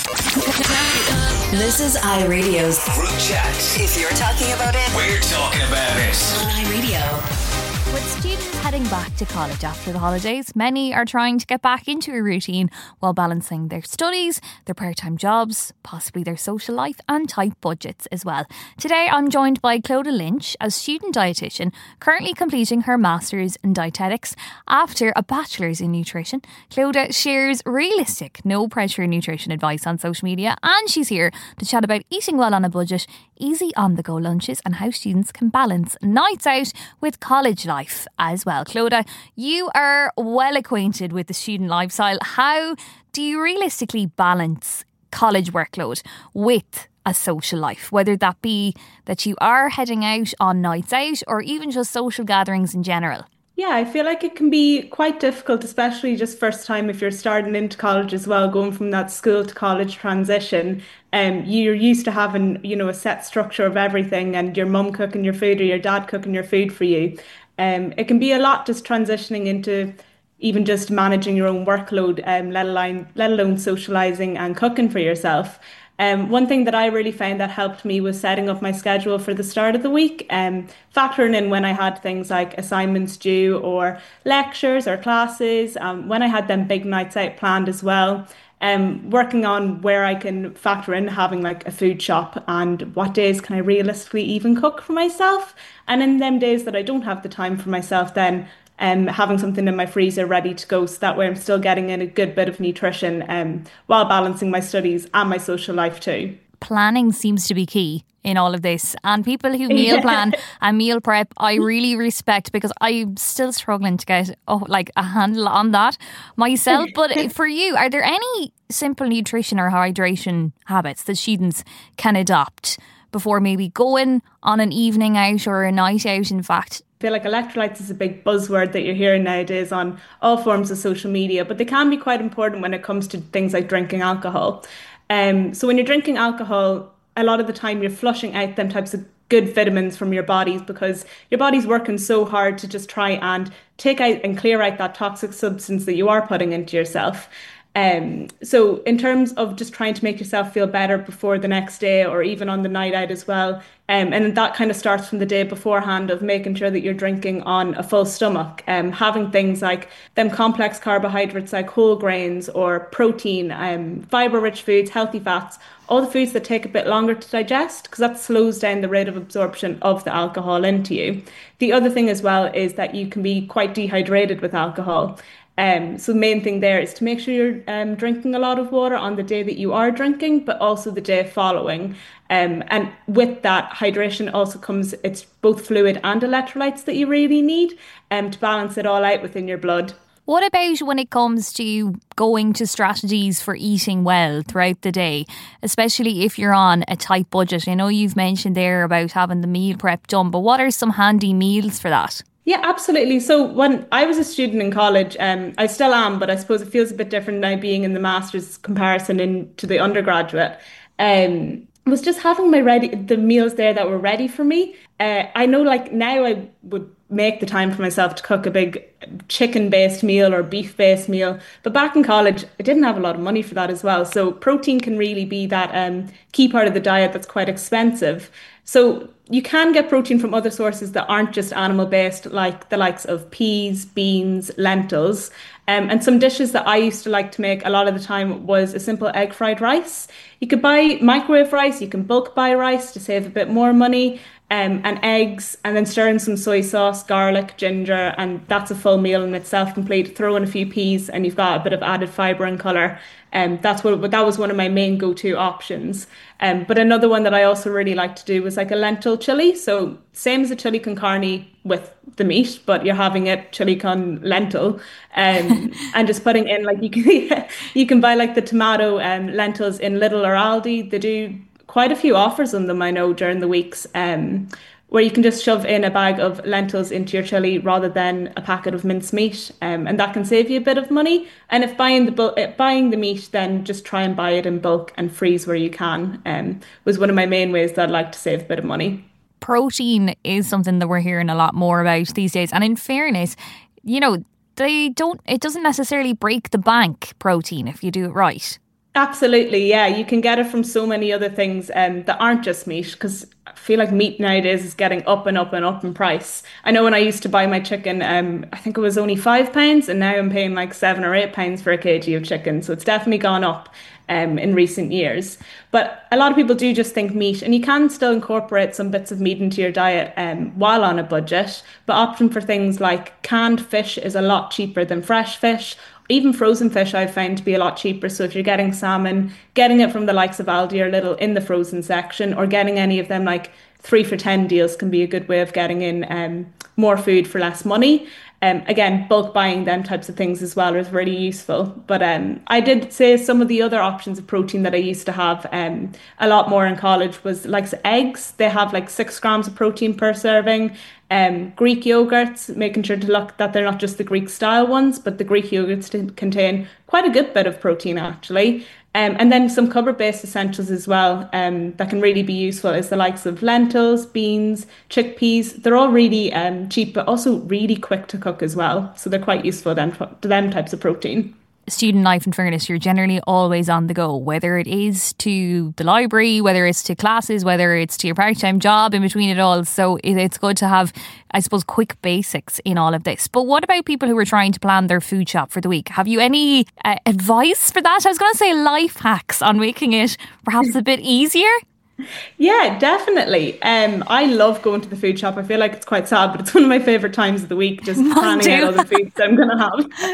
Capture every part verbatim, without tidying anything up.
This is iRadio's Group Chat. If you're talking about it, We're talking about it. on iRadio. With students heading back to college after the holidays, many are trying to get back into a routine while balancing their studies, their part-time jobs, possibly their social life and tight budgets as well. Today I'm joined by Clodagh Lynch, a student dietitian currently completing her Masters in Dietetics after a Bachelor's in Nutrition. Clodagh shares realistic, no pressure nutrition advice on social media, and she's here to chat about eating well on a budget, easy on-the-go lunches and how students can balance nights out with college life as well. Clodagh, you are well acquainted with the student lifestyle. How do you realistically balance college workload with a social life, whether that be that you are heading out on nights out or even just social gatherings in general? Yeah, I feel like it can be quite difficult, especially just first time if you're starting into college as well, going from that school to college transition. Um, you're used to having, you know, a set structure of everything and your mum cooking your food or your dad cooking your food for you. Um, it can be a lot just transitioning into even just managing your own workload, um, let alone let alone socializing and cooking for yourself. Um, one thing that I really found that helped me was setting up my schedule for the start of the week, um, factoring in when I had things like assignments due or lectures or classes, um, when I had them big nights out planned as well. Um, working on where I can factor in having like a food shop and what days can I realistically even cook for myself. And in them days that I don't have the time for myself, then um, having something in my freezer ready to go. So that way I'm still getting in a good bit of nutrition um, while balancing my studies and my social life too. Planning seems to be key in all of this, and people who meal plan and meal prep I really respect, because I'm still struggling to get oh, like a handle on that myself. But for you, are there any simple nutrition or hydration habits that students can adopt before maybe going on an evening out or a night out, in fact? I feel like electrolytes is a big buzzword that you're hearing nowadays on all forms of social media, but they can be quite important when it comes to things like drinking alcohol. Um, so when you're drinking alcohol, a lot of the time you're flushing out them types of good vitamins from your bodies because your body's working so hard to just try and take out and clear out that toxic substance that you are putting into yourself. Um, so in terms of just trying to make yourself feel better before the next day or even on the night out as well, um, and that kind of starts from the day beforehand of making sure that you're drinking on a full stomach, um, having things like them complex carbohydrates like whole grains or protein, um, fibre-rich foods, healthy fats, all the foods that take a bit longer to digest because that slows down the rate of absorption of the alcohol into you. The other thing as well is that you can be quite dehydrated with alcohol. Um, so the main thing there is to make sure you're um, drinking a lot of water on the day that you are drinking, but also the day following. Um, and with that, hydration also comes, it's both fluid and electrolytes that you really need um, to balance it all out within your blood. What about when it comes to going to strategies for eating well throughout the day, especially if you're on a tight budget? I know you've mentioned there about having the meal prep done, but what are some handy meals for that? Yeah, absolutely. So when I was a student in college, um, I still am, but I suppose it feels a bit different now being in the master's comparison in, to the undergraduate. Um, was just having my ready the meals there that were ready for me. Uh, I know like now I would make the time for myself to cook a big chicken-based meal or beef-based meal. But back in college, I didn't have a lot of money for that as well. So protein can really be that um, key part of the diet that's quite expensive. So you can get protein from other sources that aren't just animal-based, like the likes of peas, beans, lentils. Um, and some dishes that I used to like to make a lot of the time was a simple egg fried rice. You could buy microwave rice, you can bulk buy rice to save a bit more money. Um, and eggs, and then stir in some soy sauce, garlic, ginger, and that's a full meal in itself complete. Throw in a few peas and you've got a bit of added fibre and colour. Um, that's what that was one of my main go-to options. Um, but another one that I also really like to do was like a lentil chili. So same as a chili con carne with the meat, but you're having it chili con lentil, um, and just putting in like you can you can buy like the tomato um, lentils in Lidl or Aldi. They do quite a few offers on them, I know, during the weeks, um, where you can just shove in a bag of lentils into your chili rather than a packet of mincemeat, um, and that can save you a bit of money. And if buying the bu- buying the meat, then just try and buy it in bulk and freeze where you can. Um, was one of my main ways that I'd like to save a bit of money. Protein is something that we're hearing a lot more about these days, and in fairness, you know, they don't. It doesn't necessarily break the bank, protein, if you do it right. Absolutely, yeah. You can get it from so many other things um, that aren't just meat, because I feel like meat nowadays is getting up and up and up in price. I know when I used to buy my chicken, um, I think it was only five pounds, and now I'm paying like seven or eight pounds for a kg of chicken. So it's definitely gone up um, in recent years. But a lot of people do just think meat, and you can still incorporate some bits of meat into your diet um, while on a budget. But opting for things like canned fish is a lot cheaper than fresh fish. Even frozen fish I've found to be a lot cheaper. So if you're getting salmon, getting it from the likes of Aldi or Lidl in the frozen section, or getting any of them like three for ten deals can be a good way of getting in um, more food for less money. Um, again, bulk buying them types of things as well is really useful. But um, I did say some of the other options of protein that I used to have um, a lot more in college was like eggs. They have like six grams of protein per serving. Um, Greek yogurts, making sure to look that they're not just the Greek style ones, but the Greek yogurts contain quite a good bit of protein actually. Um, and then some cupboard-based essentials as well um, that can really be useful is the likes of lentils, beans, chickpeas. They're all really um, cheap, but also really quick to cook as well. So they're quite useful then to them types of protein. Student life, in fairness, you're generally always on the go, whether it is to the library, whether it's to classes, whether it's to your part-time job, in between it all. So it's good to have, I suppose, quick basics in all of this. But what about people who are trying to plan their food shop for the week? Have you any uh, advice for that? I was going to say life hacks on making it perhaps a bit easier. Yeah, definitely. Um, I love going to the food shop. I feel like it's quite sad, but it's one of my favourite times of the week, just planning out all the foods I'm going to have.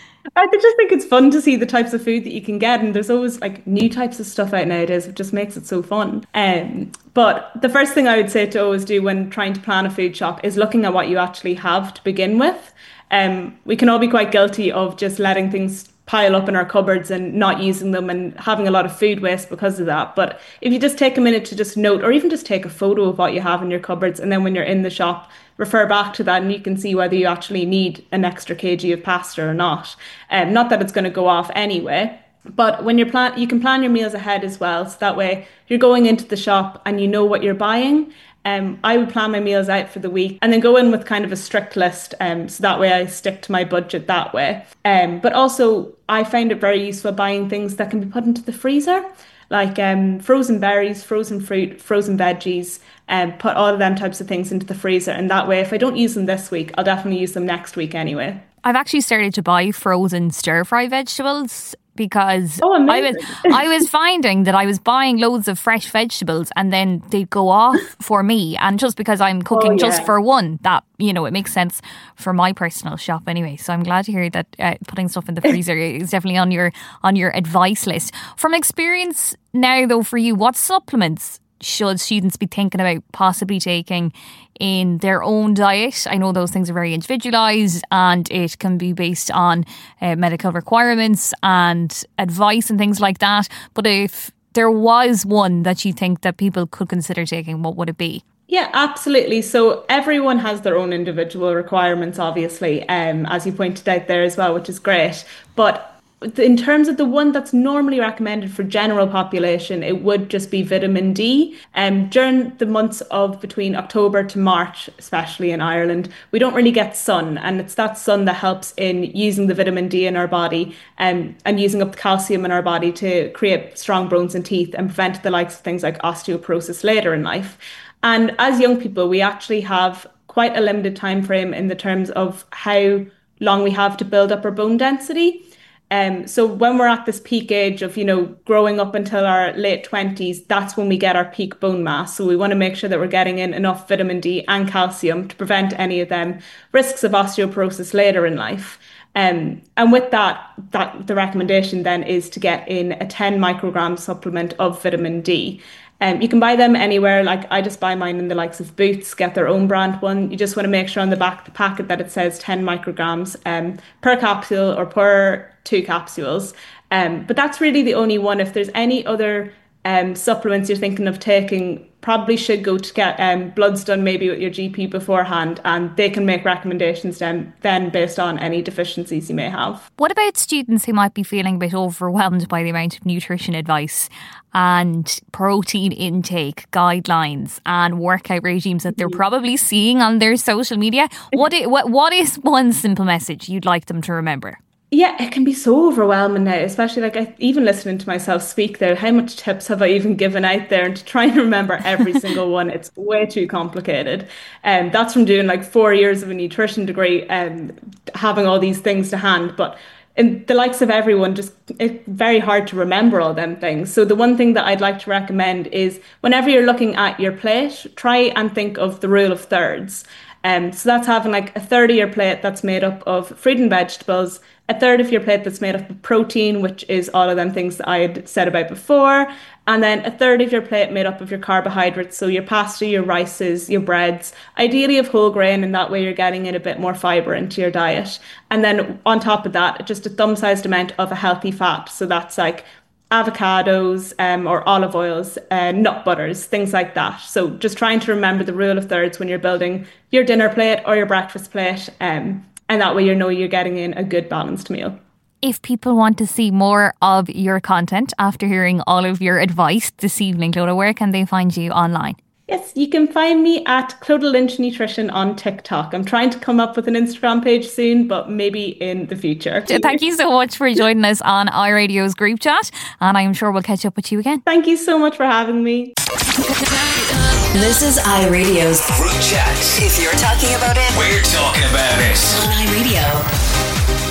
I just think it's fun to see the types of food that you can get, and there's always like new types of stuff out nowadays. It just makes it so fun. Um, but the first thing I would say to always do when trying to plan a food shop is looking at what you actually have to begin with. Um, we can all be quite guilty of just letting things pile up in our cupboards and not using them and having a lot of food waste because of that. But if you just take a minute to just note, or even just take a photo of what you have in your cupboards, and then when you're in the shop, refer back to that, and you can see whether you actually need an extra kg of pasta or not. Um, not that it's going to go off anyway, but when you're plan, you can plan your meals ahead as well. So that way you're going into the shop and you know what you're buying. Um, I would plan my meals out for the week and then go in with kind of a strict list. Um, so that way I stick to my budget that way. Um, but also I find it very useful buying things that can be put into the freezer, like um, frozen berries, frozen fruit, frozen veggies, and um, put all of them types of things into the freezer. And that way, if I don't use them this week, I'll definitely use them next week anyway. I've actually started to buy frozen stir-fry vegetables because oh, I was I was finding that I was buying loads of fresh vegetables and then they'd go off for me, and just because I'm cooking oh, yeah. just for one, that, you know, it makes sense for my personal shop anyway. So I'm glad to hear that uh, putting stuff in the freezer is definitely on your on your advice list. From experience now though, for you, what supplements should students be thinking about possibly taking in their own diet? I know those things are very individualised and it can be based on uh, medical requirements and advice and things like that. But if there was one that you think that people could consider taking, what would it be? Yeah, absolutely. So everyone has their own individual requirements, obviously, um, as you pointed out there as well, which is great. But in terms of the one that's normally recommended for general population, it would just be vitamin D. Um, during the months of between October to March, especially in Ireland, we don't really get sun, and it's that sun that helps in using the vitamin D in our body um, and using up the calcium in our body to create strong bones and teeth and prevent the likes of things like osteoporosis later in life. And as young people, we actually have quite a limited time frame in the terms of how long we have to build up our bone density. Um, so when we're at this peak age of, you know, growing up until our late twenties, that's when we get our peak bone mass. So we want to make sure that we're getting in enough vitamin D and calcium to prevent any of them risks of osteoporosis later in life. Um, and with that, that the recommendation then is to get in a ten microgram supplement of vitamin D. Um, you can buy them anywhere. Like I just buy mine in the likes of Boots, get their own brand one. You just want to make sure on the back of the packet that it says ten micrograms um, per capsule or per two capsules. Um, but that's really the only one. If there's any other um, supplements you're thinking of taking, probably should go to get um, bloods done maybe with your G P beforehand, and they can make recommendations then, then based on any deficiencies you may have. What about students who might be feeling a bit overwhelmed by the amount of nutrition advice and protein intake guidelines and workout regimes that they're probably seeing on their social media? What is, what, what is one simple message you'd like them to remember? Yeah, it can be so overwhelming now, especially like I, even listening to myself speak there. How much tips have I even given out there? And to try and remember every single one, it's way too complicated. And um, that's from doing like four years of a nutrition degree and having all these things to hand. But in the likes of everyone, just it's very hard to remember all them things. So the one thing that I'd like to recommend is whenever you're looking at your plate, try and think of the rule of thirds. Um, so that's having like a third of your plate that's made up of fruit and vegetables, a third of your plate that's made up of protein, which is all of them things that I had said about before, and then a third of your plate made up of your carbohydrates, so your pasta, your rices, your breads, ideally of whole grain, and that way you're getting in a bit more fibre into your diet. And then on top of that, just a thumb-sized amount of a healthy fat, so that's like avocados um, or olive oils, uh, nut butters, things like that. So just trying to remember the rule of thirds when you're building your dinner plate or your breakfast plate, um, and that way you know you're getting in a good balanced meal. If people want to see more of your content after hearing all of your advice this evening, Clodagh, where can they find you online? Yes, you can find me at Clodagh Lynch Nutrition on TikTok. I'm trying to come up with an Instagram page soon, but maybe in the future. Thank you so much for joining us on iRadio's group chat, and I'm sure we'll catch up with you again. Thank you so much for having me. This is iRadio's Group Chat. If you're talking about it, We're talking about it. on iRadio.